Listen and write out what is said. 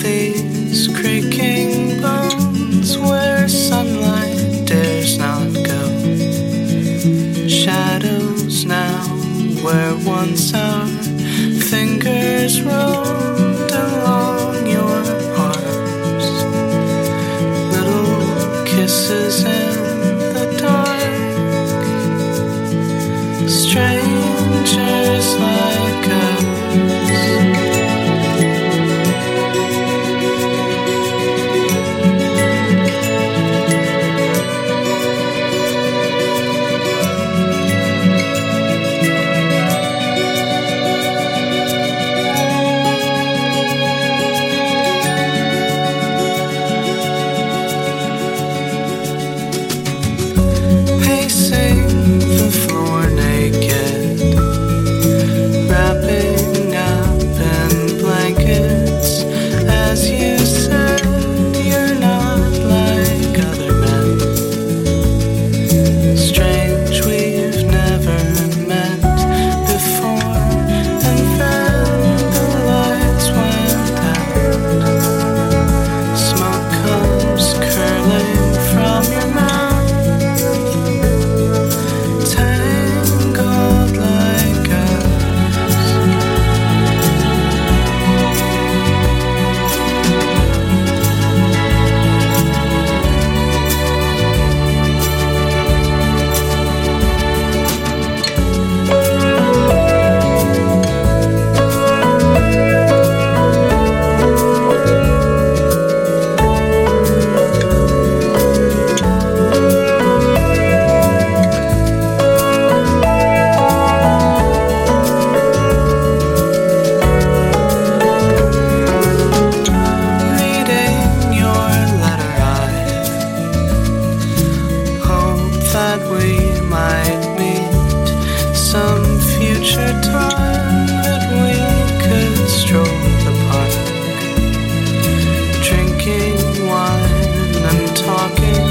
these creaking bones where sunlight dares not go. Shadows now where once our fingers roamed along your arms. Little kisses in the dark. Strangers like us. Pacing the floor naked, wrapping up in blankets. As you said, you're not like other men. Strange, we've never met before. And then the lights went out. Smoke comes curling from your mouth. Tangled like us. Reading your letter, I hope that we might meet some future time that we could stroll the park, drinking wine and talking